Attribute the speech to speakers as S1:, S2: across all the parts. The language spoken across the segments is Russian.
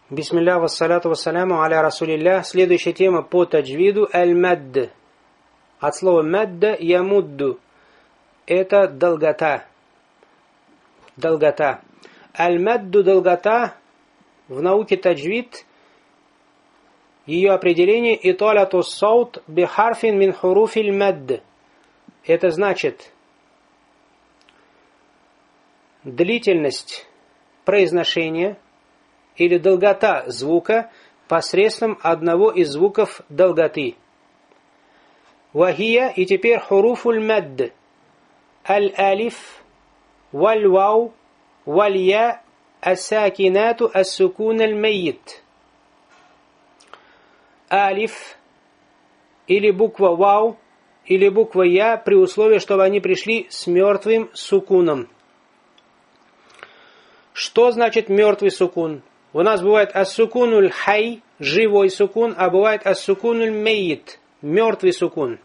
S1: Бисмилля, вассаляту вассаляму аля расулилля. Следующая тема по таджвиду аль-мадд. От слова мадда ямудду. Это долгота. Долгота. Аль-мадду долгота в науке таджвид. Ее определение италату саут бихарфин мин хуруфиль мадд. Это значит длительность произношения или долгота звука посредством одного из звуков долготы. Вахия, и теперь хуруфуль мадд. Аль-алиф, валь-вау, валь-я, ас-сакинату, ас-сукун аль-майит. Алиф, или буква вау, или буква я, при условии, чтобы они пришли с мертвым сукуном. Что значит мертвый сукун? У нас бывает ас-сукунуль хай, живой сукун, а бывает ас-сукунуль мейит, мертвый сукун.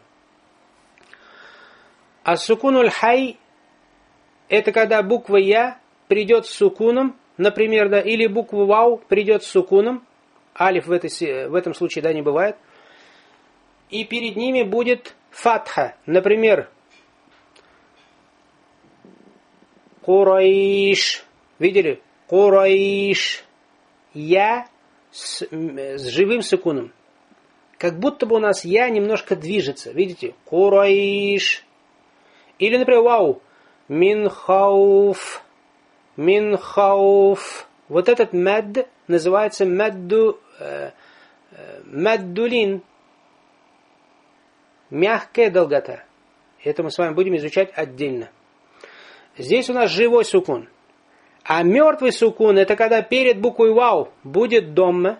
S1: Ас-сукунуль хай — это когда буква я придет с сукуном, например, да, или буква вау придет с сукуном, алиф в этом случае, да, не бывает, и перед ними будет фатха, например, Курайш, видели? Курайш. Я с живым сукуном. Как будто бы у нас я немножко движется. Видите? Курайш. Или, например, вау. Мин хауф. Мин хауф. Вот этот мадд называется маддулин. Мягкая долгота. Это мы с вами будем изучать отдельно. Здесь у нас живой сукун. А мертвый сукун — это когда перед буквой вау будет домма.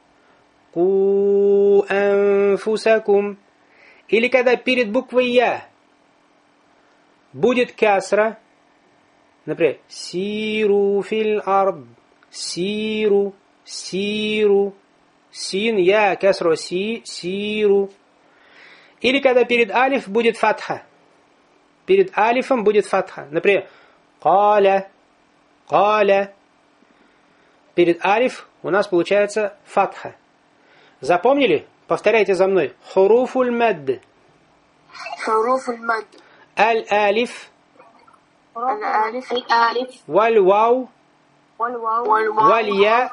S1: Ку анфусакум. Или когда перед буквой я будет касра. Например, сиру фил ард. Сиру. Сиру. Син, я, касра, сиру. Или когда перед алиф будет фатха. Перед алифом будет фатха. Например, каля. Каля. Перед алиф у нас получается фатха. Запомнили? Повторяйте за мной. Хуруфуль мадд.
S2: Хуруфуль мадд.
S1: Аль-алиф.
S2: Аль-алиф.
S1: Валь-вау.
S2: Валь-я.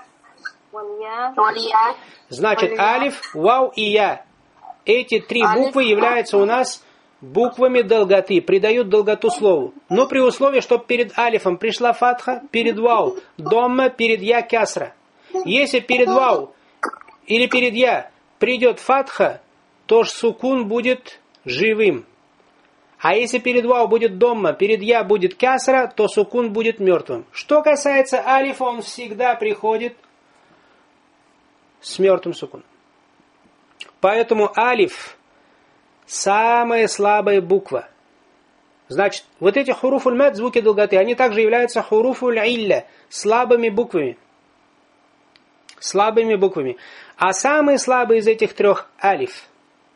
S1: Значит, алиф, вау и я. Эти три буквы являются у нас буквами долготы, придают долготу слову. Но при условии, чтобы перед алифом пришла фатха, перед вау домма, перед я касра. Если перед вау или перед я придет фатха, то сукун будет живым. А если перед вау будет домма, перед я будет касра, то сукун будет мертвым. Что касается алифа, он всегда приходит с мертвым сукуном. Поэтому алиф самая слабая буква. Значит, вот эти хуруфуль мад, звуки долготы, они также являются хуруфуль илля, слабыми буквами. Слабыми буквами. А самый слабый из этих трех алиф.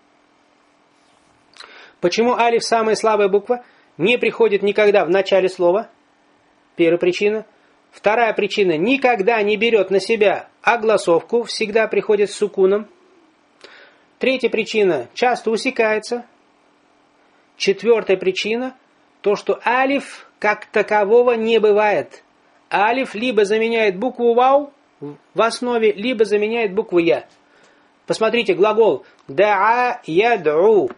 S1: Почему алиф самая слабая буква? Не приходит никогда в начале слова. Первая причина. Вторая причина. Никогда не берет на себя огласовку, всегда приходит с сукуном. Третья причина – часто усекается. Четвертая причина – то, что алиф как такового не бывает. Алиф либо заменяет букву вау в основе, либо заменяет букву я. Посмотрите, глагол да'a яд'у.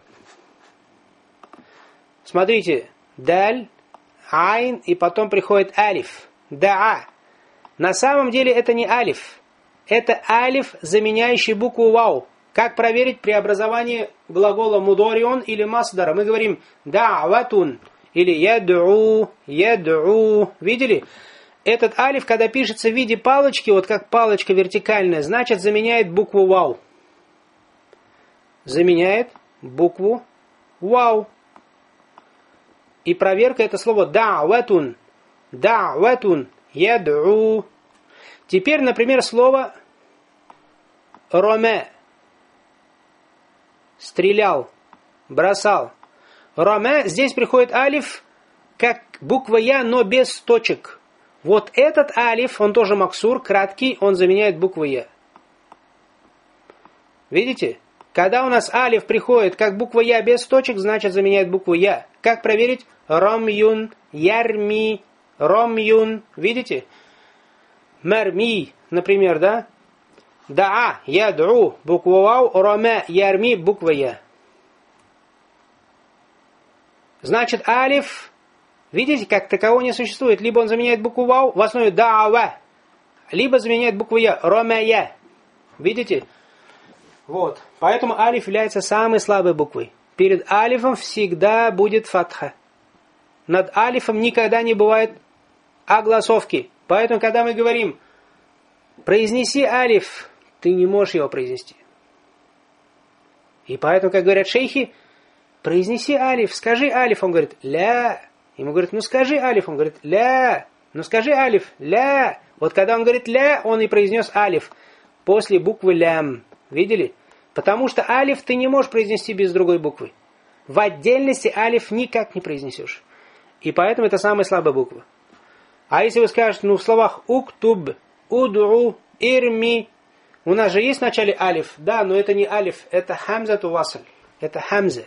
S1: Смотрите, даль, айн, и потом приходит алиф. Да'a. На самом деле это не алиф. Это алиф, заменяющий букву вау. Как проверить преобразование глагола мудорион или масдара? Мы говорим да'ватун или яд'у, яд'у. Видели? Этот алиф, когда пишется в виде палочки, вот как палочка вертикальная, значит заменяет букву вау. Заменяет букву вау. И проверка — это слово да'ватун. Да'ватун, яд'у. Теперь, например, слово роме. Стрелял, бросал. Рама, здесь приходит алиф, как буква я, но без точек. Вот этот алиф, он тоже максур, краткий, он заменяет букву Я. Видите? Когда у нас алиф приходит как буква Я без точек, значит заменяет букву Я. Как проверить? Ромюн, ярми, ромюн. Видите? Марми, например, да? Даа, яд'у, буква Вау, рома, ярми, буква Я. Значит, алиф, видите, как такового не существует. Либо он заменяет букву Вау в основе да'ава, либо заменяет букву Я, рома Я. Видите? Вот. Поэтому алиф является самой слабой буквой. Перед алифом всегда будет фатха. Над алифом никогда не бывает огласовки. Поэтому, когда мы говорим, произнеси алиф, ты не можешь его произнести. И поэтому, как говорят шейхи, произнеси алиф, скажи алиф. Он говорит, ля. Ему говорят, ну скажи алиф. Он говорит, ля. Ну скажи алиф, ля. Вот когда он говорит ля, он и произнес алиф после буквы лям. Видели? Потому что алиф ты не можешь произнести без другой буквы. В отдельности алиф никак не произнесешь. И поэтому это самая слабая буква. А если вы скажете, ну в словах уктуб, уду, ирми, у нас же есть в начале алиф, да, но это не алиф, это хамза ту васль, это хамза.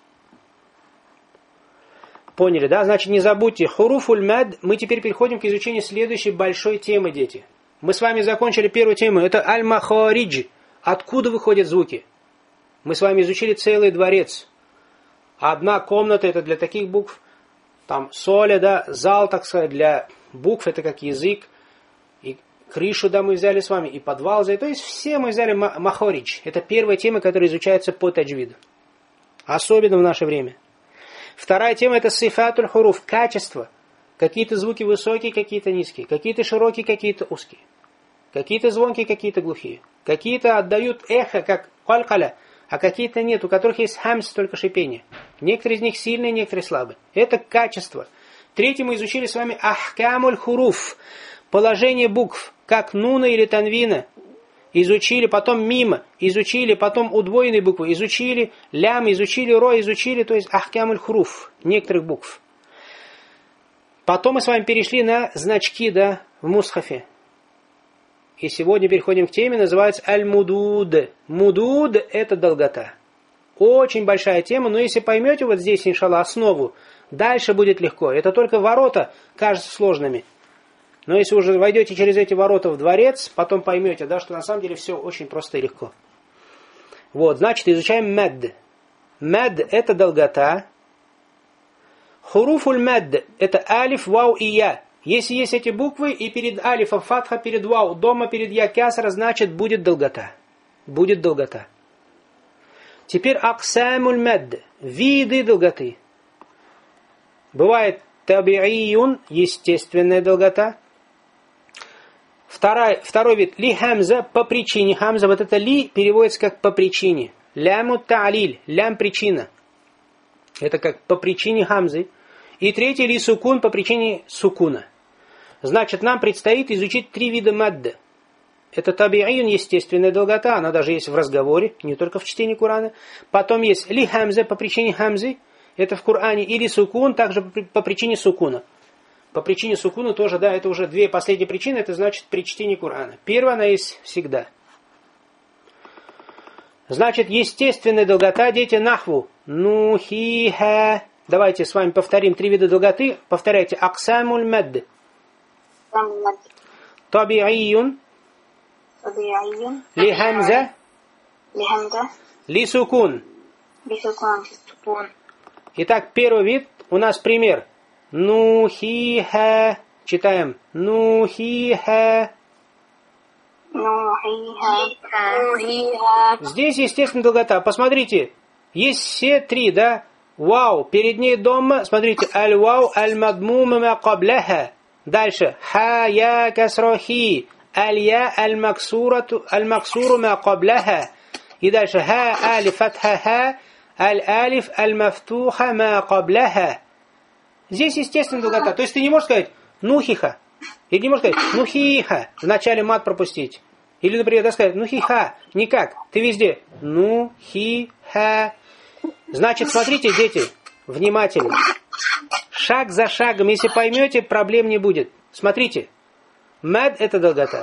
S1: Поняли, да? Значит, не забудьте, хуруфуль мад, мы теперь переходим к изучению следующей большой темы, дети. Мы с вами закончили первую тему, это аль-махаридж. Откуда выходят звуки? Мы с вами изучили целый дворец. Одна комната это для таких букв, там соля, да, зал, так сказать, для букв, это как язык. И крышу, да, мы взяли с вами, и подвал взяли. То есть все мы взяли махаридж. Это первая тема, которая изучается по таджвиду. Особенно в наше время. Вторая тема это сифатуль хуруф, качество. Какие-то звуки высокие, какие-то низкие. Какие-то широкие, какие-то узкие. Какие-то звонкие, какие-то глухие. Какие-то отдают эхо, как калькаля, а какие-то нет, у которых есть хамс, только шипение. Некоторые из них сильные, некоторые слабые. Это качество. Третье мы изучили с вами ахкамуль хуруф, положение букв, как нуна или танвина. Изучили, потом мима, изучили, потом удвоенные буквы, изучили, лям, изучили, ро, изучили, то есть ахкамуль хуруф, некоторых букв. Потом мы с вами перешли на значки, да, в мусхафе. И сегодня переходим к теме, называется аль-мудуд. Мудуд – это долгота. Очень большая тема, но если поймете вот здесь, иншаллах, основу, дальше будет легко. Это только ворота кажутся сложными. Но если уже войдете через эти ворота в дворец, потом поймете, да, что на самом деле все очень просто и легко. Вот, значит, изучаем мад. Мад – это долгота. Хуруфуль мад – это алиф, вау и я. Если есть эти буквы, и перед алифом фатха, перед вау, дома перед я кясра, значит будет долгота. Будет долгота. Теперь аксамуль мад. Виды долготы. Бывает табииюн, естественная долгота. Второй вид ли хамза, по причине. Хамза, вот это ли переводится как по причине. Ляму та'лиль, лям причина. Это как по причине хамзы. И третий ли сукун, по причине сукуна. Значит, нам предстоит изучить 3 вида мадда. Это табииюн, естественная долгота, она даже есть в разговоре, не только в чтении Корана. Потом есть ли хамза, по причине хамзы, это в Коране, или сукун, также по причине сукуна. По причине сукуна тоже, да, это уже 2 последние причины, это значит при чтении Корана. Первая, она есть всегда. Значит, естественная долгота, дети, нахву. Нухиха. Давайте с вами повторим 3 вида долготы. Повторяйте. Аксамуль мадд. Табииюн. Ли хамза. Ли сукун. Итак, первый вид у нас пример. Нухиха. Читаем. Нухиха. Здесь, естественно, долгота. Посмотрите. Есть все 3, да? Вау. Перед ней дома. Смотрите. Аль-вау, аль-мадмума ма кабляха. Дальше. Ха, я, касрохи. Аль-я, аль-максуру ма кабляха. И дальше. Ха, алиф, фатха, ха. Аль-алиф, аль-мафтуха ма кабляха. Здесь, естественно, долгота. То есть ты не можешь сказать нухиха. Или не можешь сказать нухиха. Вначале мат пропустить. Или, например, да, сказать нухиха. Никак. Ты везде. Нухиха. Значит, смотрите, дети, внимательно. Шаг за шагом. Если поймете, проблем не будет. Смотрите. Мад это долгота.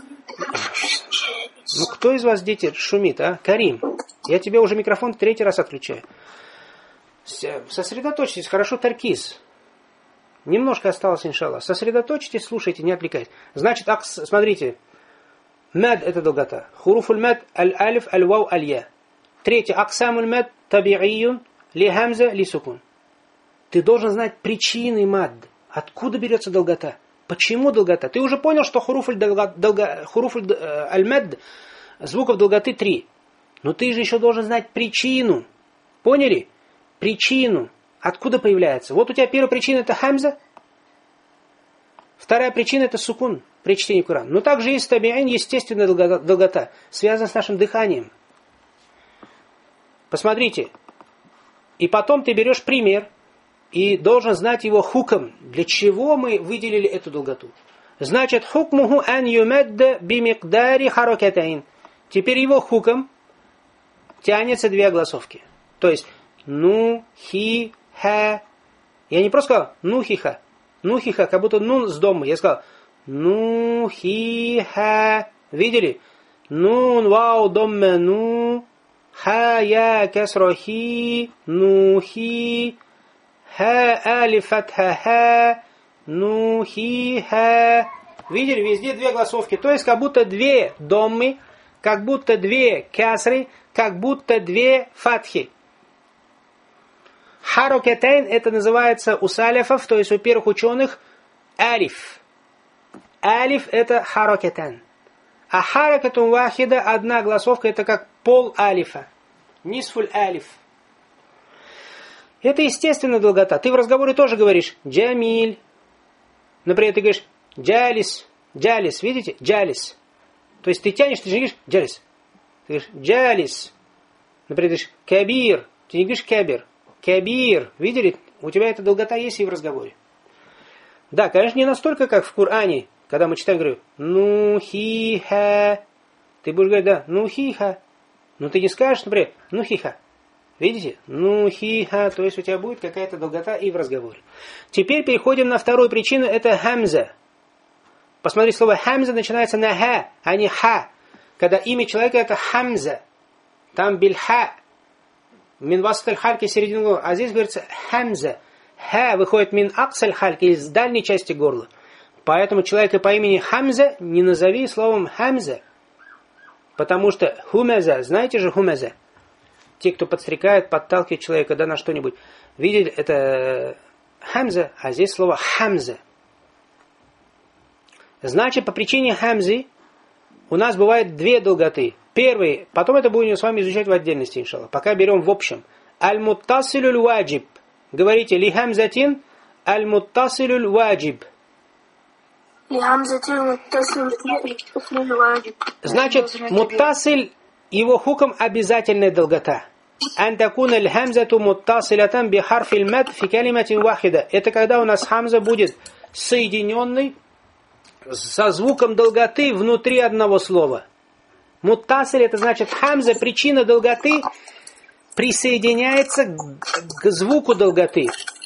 S1: Ну кто из вас, дети, шумит, а? Карим, я тебе уже микрофон 3-й раз отключаю. Сосредоточьтесь, хорошо, таркиз. Немножко осталось, иншаллах. Сосредоточьтесь, слушайте, не отвлекайтесь. Значит, смотрите. Мад это долгота. Хуруфуль мад аль-алиф, аль-вау, аль-я. 3. Аксамуль мад таби'июн ли хамза ли сукун. Ты должен знать причины мад. Откуда берется долгота? Почему долгота? Ты уже понял, что хуруфуль аль-мад, звуков долготы 3. Но ты же еще должен знать причину. Поняли? Причину. Откуда появляется? Вот у тебя первая причина это хамза. Вторая причина это сукун при чтении Корана. Но также есть таби'ин, естественная долгота, связанная с нашим дыханием. Посмотрите. И потом ты берешь пример и должен знать его хукм. Для чего мы выделили эту долготу? Значит, хукмуху ан юмадда бимикдари харакатайн. Теперь его хукм тянется 2 огласовки. То есть ну, хи, ха. Я не просто сказал нухиха. Нухиха, как будто нун с домой. Я сказал нухиха. Видели? Нун, вау, домме, ну. Ха, я, кесрохи, нухи. Ха, алиф, фатха, ха. Нухиха. Видели? Везде 2 огласовки. То есть как будто 2 доммы, как будто 2 касры, как будто 2 фатхи. Харакатайн это называется у салифов, то есть у первых ученых, алиф. Алиф это харакатан. А харакатун вахида, 1 огласовка, это как пол алифа. Нисфуль алиф. Это естественная долгота. Ты в разговоре тоже говоришь джамиль. Например, ты говоришь джалис. Джалис, видите? Джалис. То есть ты тянешь, ты же не говоришь джалис. Ты говоришь джалис. Например, ты говоришь кабир. Ты не говоришь кабир. Кабир. Видели? У тебя эта долгота есть и в разговоре. Да, конечно, не настолько, как в Коране, когда мы читаем, говорю, нухиха. Ты будешь говорить, да, нухиха. Но ты не скажешь, например, нухиха. Видите? Нухиха. То есть у тебя будет какая-то долгота и в разговоре. Теперь переходим на вторую причину, это хамза. Посмотри, слово хамза начинается на ха, а не ха. Когда имя человека это хамза. Там бильха. Мин васаль хальки середину горла. А здесь говорится хамза. Ха выходит мин аксаль хальки из дальней части горла. Поэтому человека по имени Хамза не назови словом хамза. Потому что хумаза, знаете же хумаза? Те, кто подстрекает, подталкивает человека на что-нибудь. Видели, это хамза, а здесь слово хамза. Значит, по причине хамзы у нас бывает 2 долготы. Первый, потом это будем с вами изучать в отдельности, иншаллах. Пока берем в общем. Аль-муттасилюль ваджиб. Говорите, ли хамзатин аль-муттасилюль ваджиб. Значит, муттасиль, его хукм обязательная долгота. Антакун аль-хамзату муттасилятан би харфиль мад фи калиматин вахида. Это когда у нас хамза будет соединенный со звуком долготы внутри одного слова. Муттасиль это значит хамза, причина долготы присоединяется к звуку долготы.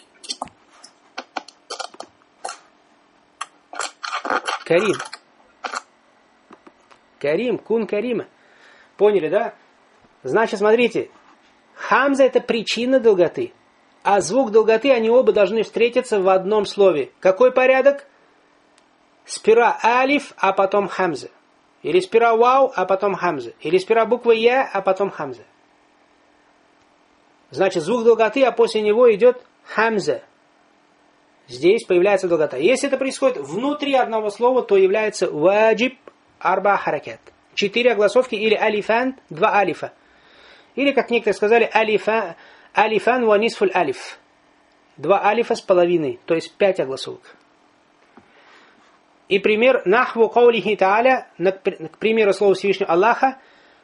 S1: Карим. Карим, кун карима. Поняли, да? Значит, смотрите. Хамза это причина долготы. А звук долготы, они оба должны встретиться в одном слове. Какой порядок? Сперва алиф, а потом хамза. Или сперва вау, а потом хамза. Или сперва буква я, а потом хамза. Значит, звук долготы, а после него идет хамза. Здесь появляется долгота. Если это происходит внутри одного слова, то является ваджиб арба харакат. 4 огласовки или алифан, 2 алифа. Или, как некоторые сказали, алифан ва нисфуль алиф. 2 алифа с половиной, то есть 5 огласовок. И пример нахву каулихи та'аля, к примеру слова Всевышнего Аллаха,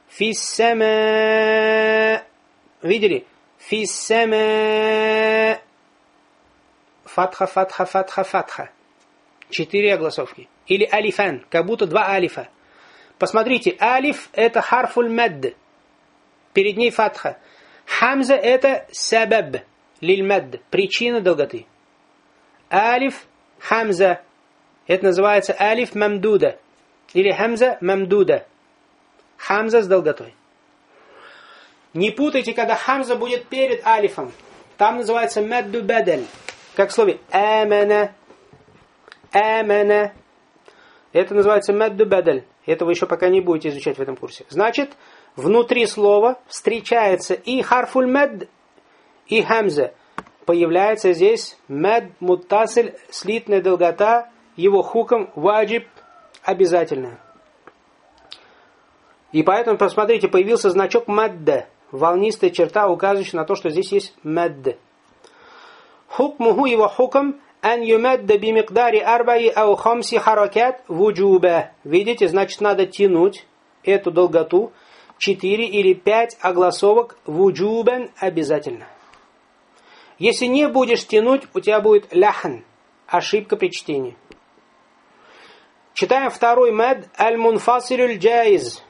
S1: фиссама. Видели? Фиссама. Фатха, фатха, фатха, фатха. 4 огласовки. Или алифан, как будто 2 алифа. Посмотрите, алиф это харфуль мадд. Перед ней фатха. Хамза это сабаб лиль мадд. Причина долготы. Алиф, хамза. Это называется алиф мамдуда. Или хамза мамдуда. Хамза с долготой. Не путайте, когда хамза будет перед алифом. Там называется мадду бадель. Как в слове амана. Амана. Это называется мадду бадель. Это вы еще пока не будете изучать в этом курсе. Значит, внутри слова встречается и харфуль мад, и хамза. Появляется здесь мад муттасиль, слитная долгота, его хуком ваджиб обязательно. И поэтому, посмотрите, появился значок мадда, волнистая черта, указывающая на то, что здесь есть мадд. Хукмуху, его хуком, ан юмадда бимикдари арбаи ау хамси харакат вуджуба. Видите, значит, надо тянуть эту долготу 4 или 5 огласовок вуджубан обязательно. Если не будешь тянуть, у тебя будет ляхан, ошибка при чтении. Читаем второй мад аль-мунфасилюль джаиз.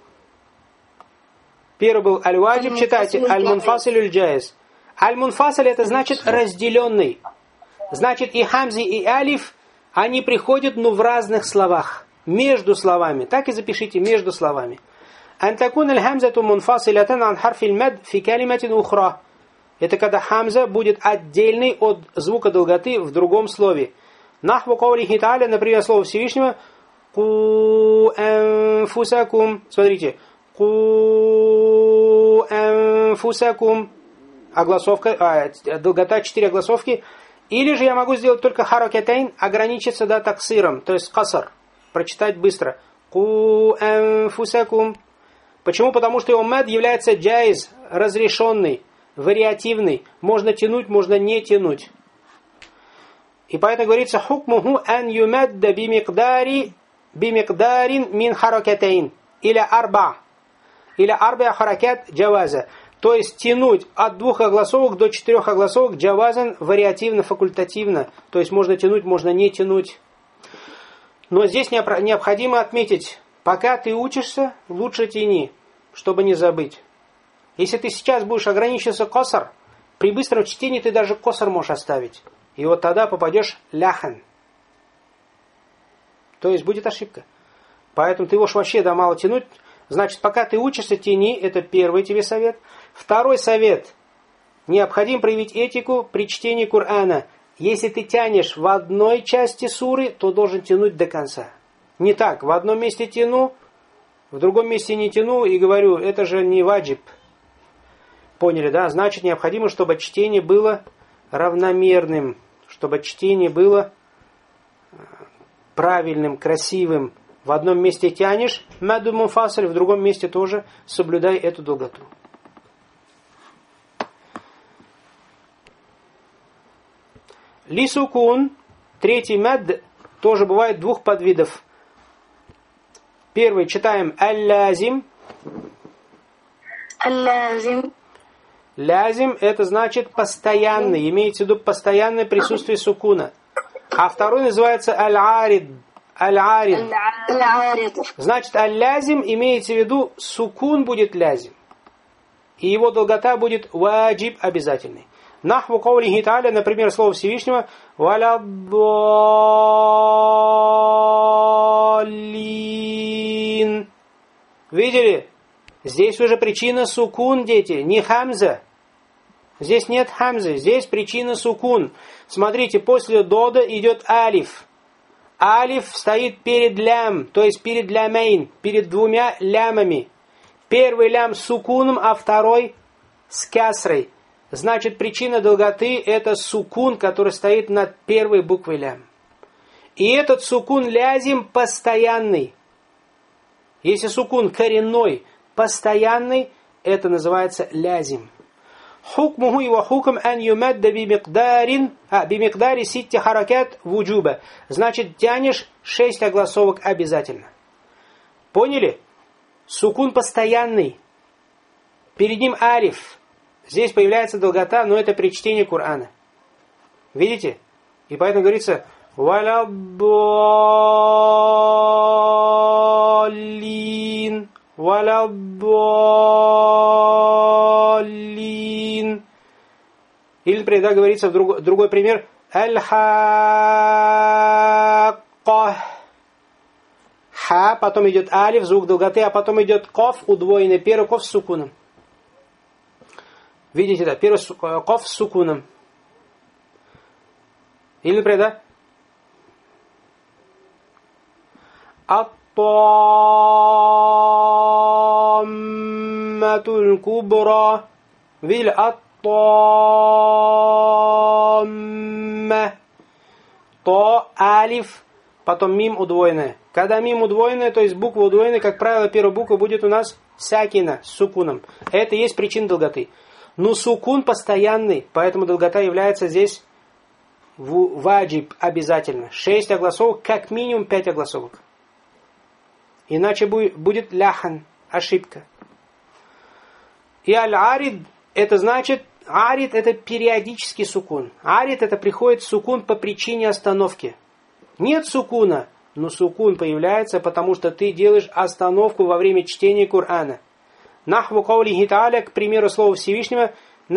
S1: Первый был аль-ваджиб, читайте аль-мунфасилюль джаиз. Аль-мунфасиль это значит разделенный. Значит и хамзи, и алиф, они приходят, но в разных словах. Между словами. Так и запишите, между словами. Антакун аль-хамзату мунфасилятан ан харфиль мад фи калиматин ухра. Это когда хамза будет отдельный от звука долготы в другом слове. Нахву каулихи тааля, например, слово Всевышнего ку анфусакум. Смотрите. Ку анфусакум. Огласовка, долгота 4 огласовки. Или же я могу сделать только харакатайн, ограничиться таксиром, то есть касар. Прочитать быстро. Ку анфусакум. Почему? Потому что его мад является джайз, разрешенный, вариативный. Можно тянуть, можно не тянуть. И поэтому говорится хукмуху ан юмадда бимикдарин мин харакатайн. Или арба. Или арба харакат джаваза. То есть тянуть от 2 огласовок до 4 огласовок джавазан вариативно, факультативно. То есть можно тянуть, можно не тянуть. Но здесь необходимо отметить, пока ты учишься, лучше тяни, чтобы не забыть. Если ты сейчас будешь ограничиваться косар, при быстром чтении ты даже косар можешь оставить. И вот тогда попадешь ляхан. То есть будет ошибка. Поэтому ты можешь вообще мало тянуть. Значит, пока ты учишься, тяни. Это первый тебе совет. Второй совет. Необходимо проявить этику при чтении Корана. Если ты тянешь в одной части суры, то должен тянуть до конца. Не так. В одном месте тяну, в другом месте не тяну и говорю, это же не ваджиб. Поняли, да? Значит, необходимо, чтобы чтение было равномерным. Чтобы чтение было правильным, красивым. В одном месте тянешь маду мунфасиль, в другом месте тоже соблюдай эту долготу. Лисукун, третий мад, тоже бывает 2 подвидов. Первый читаем аль-лазим.
S2: Аль-лазим.
S1: Лязим это значит постоянный, имеется в виду постоянное присутствие сукуна. А второй называется аль-арид. Аль-арид. Значит, аль-лязим имеется в виду сукун будет лязим. И его долгота будет ваджиб обязательный. Нахву каулихи тааля, например, слово Всевышнего валяддаллин. Видели? Здесь уже причина сукун, дети, не хамза. Здесь нет хамзы, здесь причина сукун. Смотрите, после дода идет алиф. Алиф стоит перед лям, то есть перед лямейн, перед 2 лямами. Первый лям с сукуном, а второй с кясрой. Значит, причина долготы это сукун, который стоит над первой буквой лям. И этот сукун лязим постоянный. Если сукун коренной, постоянный, это называется лязим. Хукмуху его хукм ан юмадда бимикдари ситти харакат вуджуба. Значит, тянешь 6 огласовок обязательно. Поняли? Сукун постоянный. Перед ним алиф. Здесь появляется долгота, но это при чтении Корана. Видите? И поэтому говорится валяддаллин. Валяддаллин. Или, например, говорится в другой пример аль-хакка. ко. Ха, потом идет алиф, звук долготы, а потом идет коф удвоенный. Первый коф с сукуном. Видите, да? Первый коф с сукуном. Или, например, да? Ат-тамматуль кубра. Видели? Ат-тамма. То, алиф, потом мим удвоенное. Когда мим удвоенное, то есть буква удвоенная, как правило, первая буква будет у нас сакина, с сукуном. Это и есть причина долготы. Но сукун постоянный, поэтому долгота является здесь ваджиб обязательно. 6 огласовок, как минимум 5 огласовок. Иначе будет ляхан, ошибка. И аль-арид, это значит, арид это периодический сукун. Арид это приходит сукун по причине остановки. Нет сукуна, но сукун появляется, потому что ты делаешь остановку во время чтения Корана. Нахву каулихи тааля, к примеру слова Всевышнего,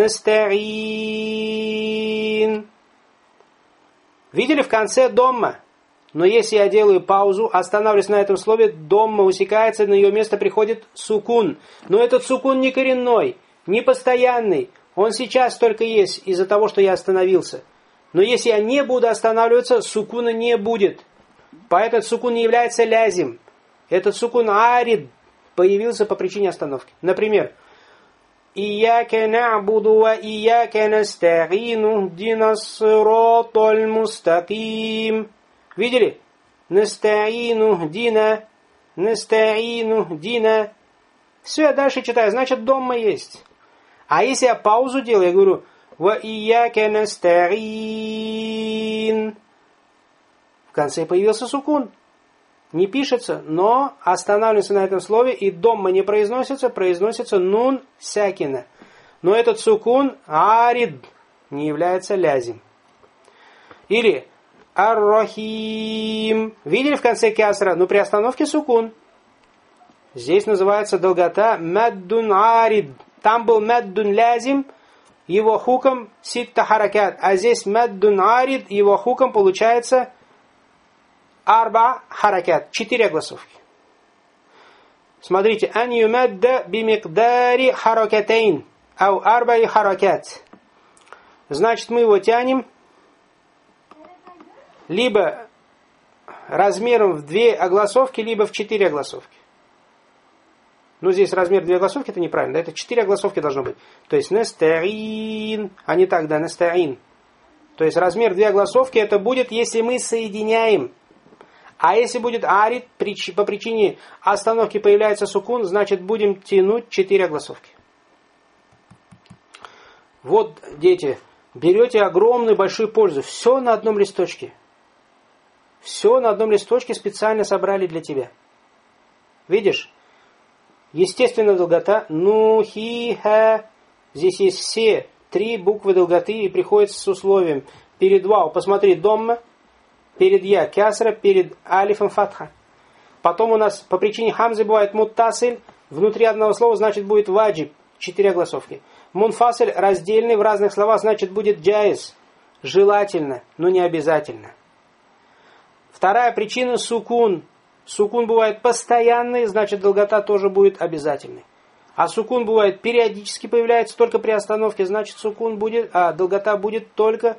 S1: настаин. Видели в конце домма? Но если я делаю паузу, останавливаюсь на этом слове, домма усекается, на ее место приходит сукун. Но этот сукун не коренной, не постоянный. Он сейчас только есть из-за того, что я остановился. Но если я не буду останавливаться, сукуна не будет. Поэтому этот сукун не является лязим. Этот сукун арид появился по причине остановки. Например, «Ияка на'буду ва ияка наста'ину дина сироталь мустаким». Видели? «Наста'ину дина, наста'ину дина». Все, я дальше читаю. Значит, дома есть. А если я паузу делаю, я говорю «Ва ияка наста'ин». В конце появился сукун. Не пишется, но останавливается на этом слове, и домма не произносится, произносится нун сякина. Но этот сукун арид не является лязим. Или ар-рахим. Видели в конце кясра? Но при остановке сукун. Здесь называется долгота маддун арид. Там был маддун лязим, его хуком ситта харакат. А здесь маддун арид, его хуком получается арба харакат. 4 огласовки. Смотрите. Ан юмадда бимикдари харакатейн. Ау арба харакат. Значит, мы его тянем либо размером в 2 огласовки, либо в 4 огласовки. Ну, здесь размер 2 огласовки, это неправильно. Да? Это 4 огласовки должно быть. То есть настаин, а не так, да, настаин. То есть размер 2 огласовки это будет, если мы соединяем. А если будет арид, по причине остановки появляется сукун, значит будем тянуть 4 огласовки. Вот, дети, берете огромную большую пользу. Все на одном листочке. Все на одном листочке специально собрали для тебя. Видишь? Естественная долгота. Ну-хи-ха. Здесь есть все 3 буквы долготы и приходится с условием. Перед вау, посмотри, домма. Перед я кясра, перед алифом фатха. Потом у нас по причине хамзы бывает муттасиль. Внутри одного слова значит будет ваджиб. 4 огласовки. Мунфасиль раздельный в разных словах значит будет джайз. Желательно, но не обязательно. Вторая причина сукун. Сукун бывает постоянный, значит долгота тоже будет обязательной. А сукун бывает периодически появляется только при остановке, значит сукун будет, долгота будет только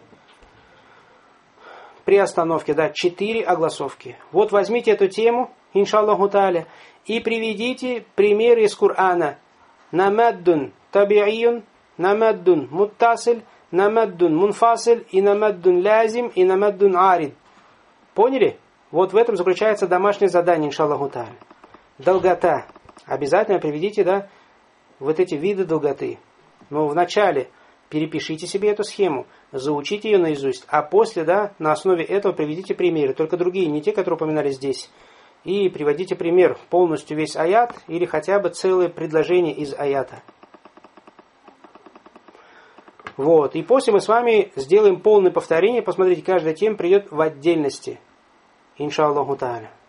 S1: при остановке. Да, 4 огласовки. Вот возьмите эту тему, иншаллаху тааля, и приведите примеры из Корана. Намаддун таби'июн, намаддун муттасиль, намаддун мунфасиль, и намаддун лязим, и намаддун арид. Поняли? Вот в этом заключается домашнее задание, иншаллаху тааля. Долгота. Обязательно приведите, да, вот эти виды долготы. Но вначале перепишите себе эту схему, заучите ее наизусть, а после, да, на основе этого приведите примеры, только другие, не те, которые упоминали здесь. И приводите пример, полностью весь аят, или хотя бы целое предложение из аята. Вот, и после мы с вами сделаем полное повторение, посмотрите, каждая тема придет в отдельности. Иншаллаху тааля.